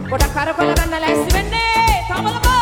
Koda kara koda ganna lesi venne. Tamalabo.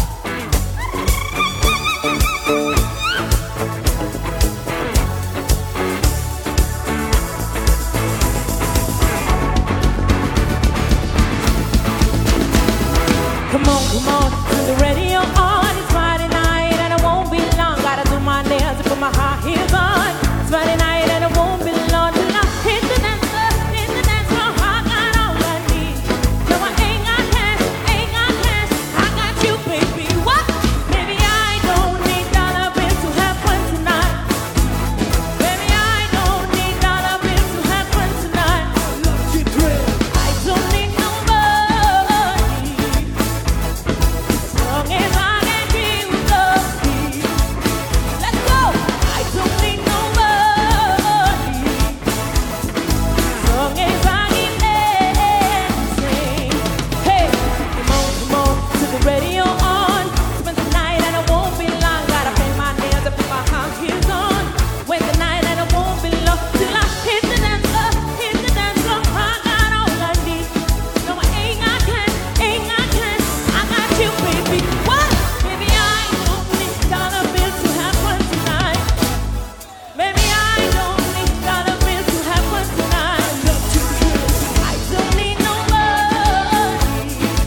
Come on, turn the radio on. It's Friday night and it won't be long. Gotta do my nails and put my high heels on. It's Friday night and it won't be long till I hit the dance floor. I got all I need. No, I ain't got cash, I got you, baby. What? Baby, I don't need dollar bills to have fun tonight. Baby, I don't need dollar bills to have fun tonight. I don't need nobody. As long as I can feel the beat. Let's go. I don't need nobody. As long as I can sing. Hey, come on, to the radio on. Spend the night and it won't be long. Gotta paint my nails and put my high heels on. Wait the night and it won't be long till I hit the dance floor. I got all I need. No, I ain't got cash, I got you, baby. What? Baby, I don't need dollar bills to have fun tonight. Baby, I don't need dollar bills to have fun tonight. I don't need nobody.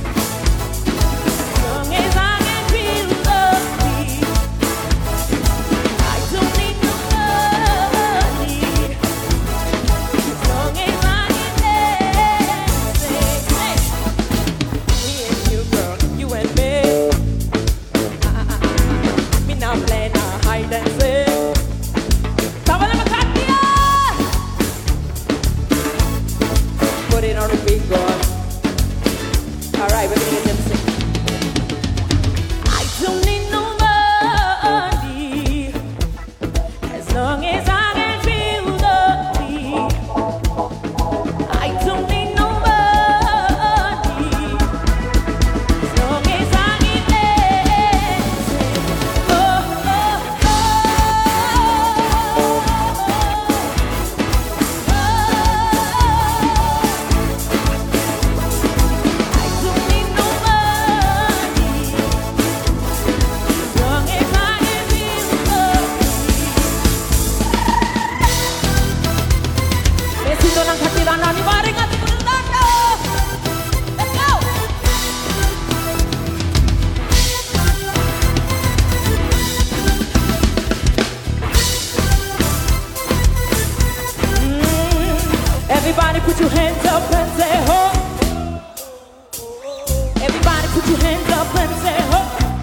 As long as I can feel the beat. I don't need nobody. As long as I can dance. Me and you, girl, you and me. Me now play now hide and seek. Tabalama Katia! Put it on repeat, girl. Alright, we're gonna get them sing. I don't need nobody. As long as I can feel the beat. I don't need nobody. As long as I can dance. Oh, oh, oh. I don't need nobody. As long as I can feel the beat. Besito ng katiran ni Maring at Kulando. Let's go! Everybody put your hands up and say ho. Everybody put your hands up and say ho.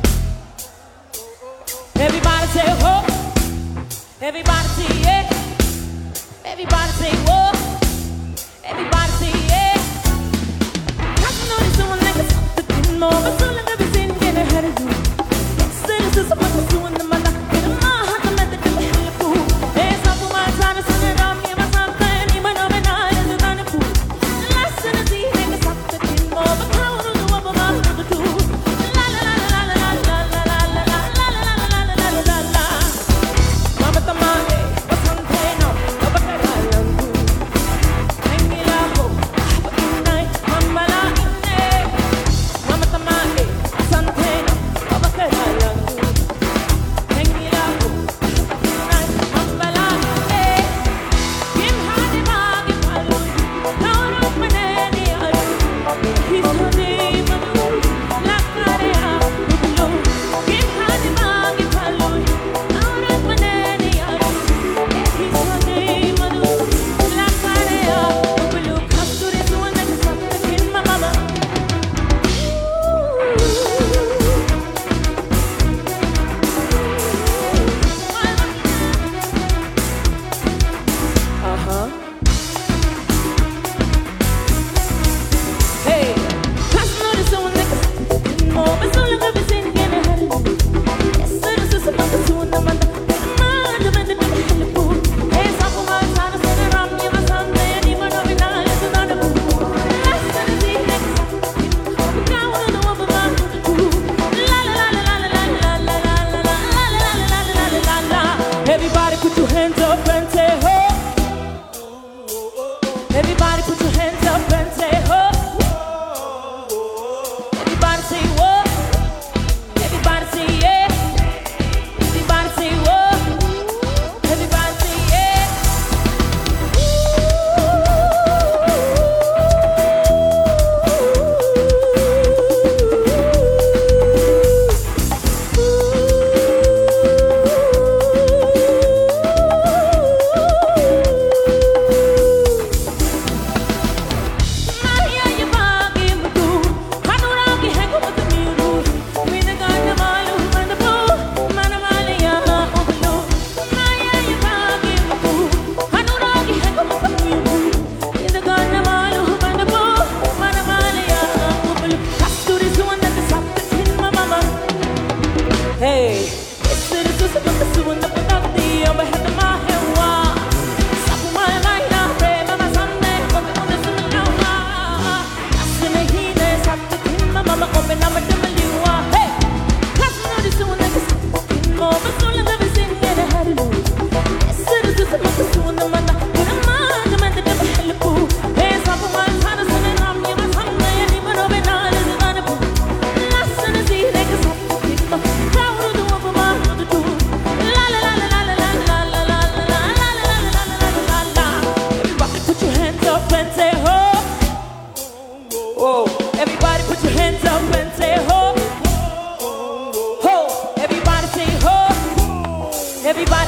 Everybody say ho. Everybody say yeah. Everybody say whoa. Everybody say yeah. I know there's someone like us something more, but soon as I've seen getting ahead of you. Still is someone who's doing the mother. In my heart, I'm at the hell of fool. It's not for my time, it's not on me, my something. Even though I'm not, it's not a fool. Last in the sea, make us something more, but how do you want my heart to do? La la la la la la la la la la la la la la la la. Mama tamale, what's on play now? Over the island.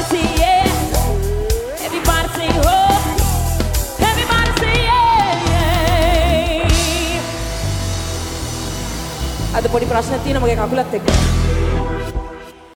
say yeah. Everybody say oh. Everybody say yeah. අද පොඩි ප්‍රශ්නයක් තියෙනවා මගේ කකුලත් එක්ක.